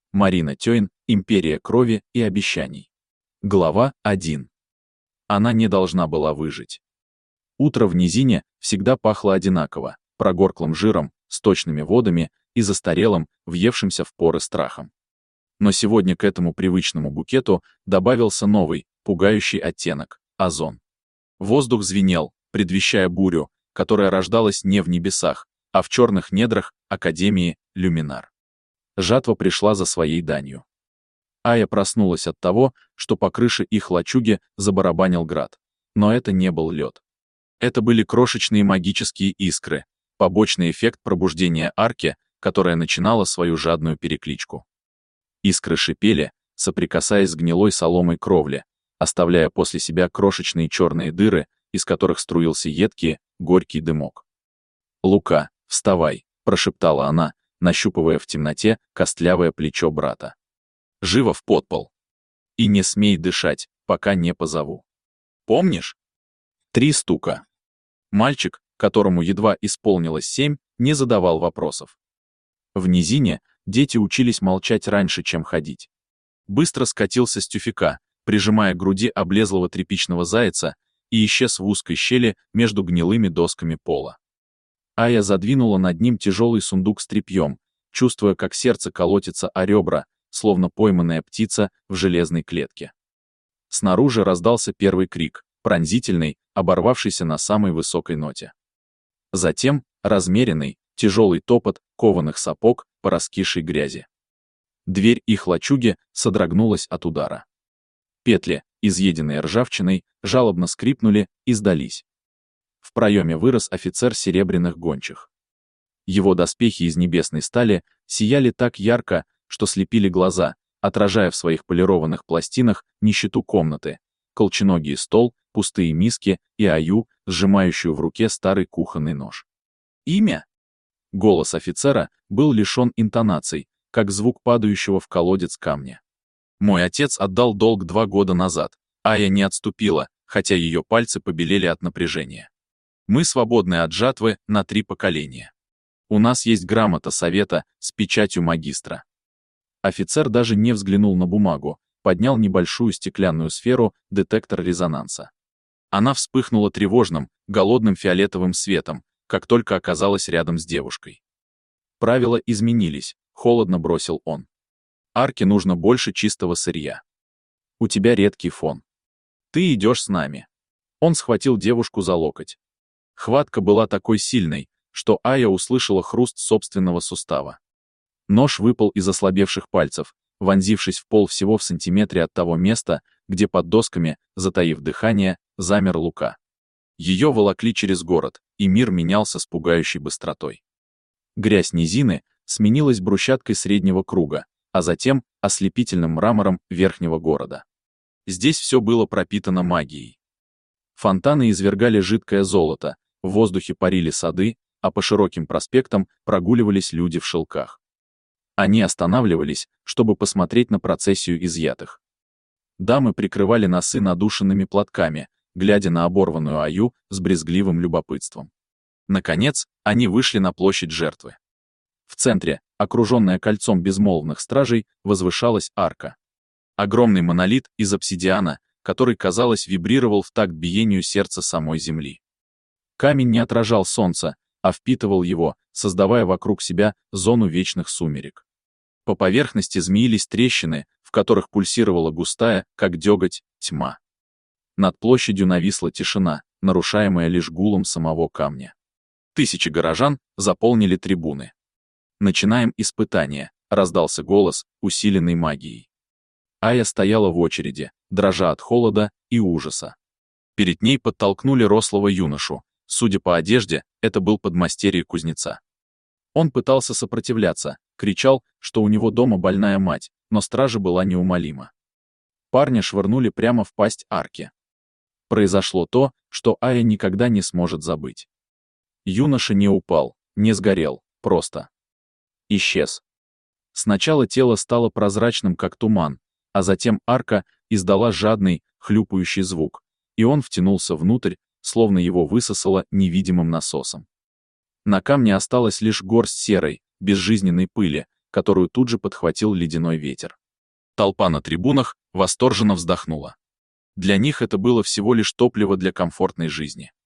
Марина Тёйн, Империя крови и обещаний. Глава 1. Она не должна была выжить. Утро в низине всегда пахло одинаково, прогорклым жиром, сточными водами и застарелым, въевшимся в поры страхом. Но сегодня к этому привычному букету добавился новый, пугающий оттенок — озон. Воздух звенел, предвещая бурю, которая рождалась не в небесах, а в черных недрах Академии Люминар. Жатва пришла за своей данью. Ая проснулась от того, что по крыше их лачуги забарабанил град. Но это не был лед. Это были крошечные магические искры, побочный эффект пробуждения арки, которая начинала свою жадную перекличку. Искры шипели, соприкасаясь с гнилой соломой кровли, оставляя после себя крошечные черные дыры, из которых струился едкий, горький дымок. «Лука, вставай», — прошептала она, нащупывая в темноте костлявое плечо брата. «Живо в подпол. И не смей дышать, пока не позову. Помнишь?» 3 стука. Мальчик, которому едва исполнилось 7, не задавал вопросов. В низине дети учились молчать раньше, чем ходить. Быстро скатился с тюфяка, прижимая к груди облезлого тряпичного зайца, и исчез в узкой щели между гнилыми досками пола. Ая задвинула над ним тяжелый сундук с тряпьем, чувствуя, как сердце колотится о ребра, словно пойманная птица в железной клетке. Снаружи раздался первый крик, пронзительный, оборвавшийся на самой высокой ноте. Затем размеренный, тяжелый топот кованых сапог по раскисшей грязи. Дверь их лачуги содрогнулась от удара. Петли, изъеденные ржавчиной, жалобно скрипнули и сдались. В проеме вырос офицер серебряных гончих. Его доспехи из небесной стали сияли так ярко, что слепили глаза, отражая в своих полированных пластинах нищету комнаты, колченогий стол, пустые миски и Аю, сжимающую в руке старый кухонный нож. «Имя?» Голос офицера был лишен интонаций, как звук падающего в колодец камня. «Мой отец отдал долг 2 года назад, Ая не отступила, хотя ее пальцы побелели от напряжения. Мы свободны от жатвы на 3 поколения. У нас есть грамота совета с печатью магистра». Офицер даже не взглянул на бумагу, поднял небольшую стеклянную сферу, детектор резонанса. Она вспыхнула тревожным, голодным фиолетовым светом, как только оказалась рядом с девушкой. «Правила изменились», — холодно бросил он. «Арке нужно больше чистого сырья. У тебя редкий фон. Ты идешь с нами». Он схватил девушку за локоть. Хватка была такой сильной, что Ая услышала хруст собственного сустава. Нож выпал из ослабевших пальцев, вонзившись в пол всего в сантиметре от того места, где под досками, затаив дыхание, замер Лука. Ее волокли через город, и мир менялся с пугающей быстротой. Грязь низины сменилась брусчаткой среднего круга, а затем ослепительным мрамором верхнего города. Здесь все было пропитано магией. Фонтаны извергали жидкое золото, в воздухе парили сады, а по широким проспектам прогуливались люди в шелках. Они останавливались, чтобы посмотреть на процессию изъятых. Дамы прикрывали носы надушенными платками, глядя на оборванную Аю с брезгливым любопытством. Наконец, они вышли на площадь жертвы. В центре, окруженная кольцом безмолвных стражей, возвышалась арка. Огромный монолит из обсидиана, который, казалось, вибрировал в такт биению сердца самой земли. Камень не отражал солнца, а впитывал его, создавая вокруг себя зону вечных сумерек. По поверхности змеились трещины, в которых пульсировала густая, как деготь, тьма. Над площадью нависла тишина, нарушаемая лишь гулом самого камня. Тысячи горожан заполнили трибуны. «Начинаем испытание», — раздался голос, усиленный магией. Ая стояла в очереди, дрожа от холода и ужаса. Перед ней подтолкнули рослого юношу. Судя по одежде, это был подмастерье кузнеца. Он пытался сопротивляться, кричал, что у него дома больная мать, но стража была неумолима. Парня швырнули прямо в пасть арки. Произошло то, что Ая никогда не сможет забыть. Юноша не упал, не сгорел, просто исчез. Сначала тело стало прозрачным, как туман, а затем арка издала жадный, хлюпающий звук, и он втянулся внутрь, словно его высосало невидимым насосом. На камне осталась лишь горсть серой, безжизненной пыли, которую тут же подхватил ледяной ветер. Толпа на трибунах восторженно вздохнула. Для них это было всего лишь топливо для комфортной жизни.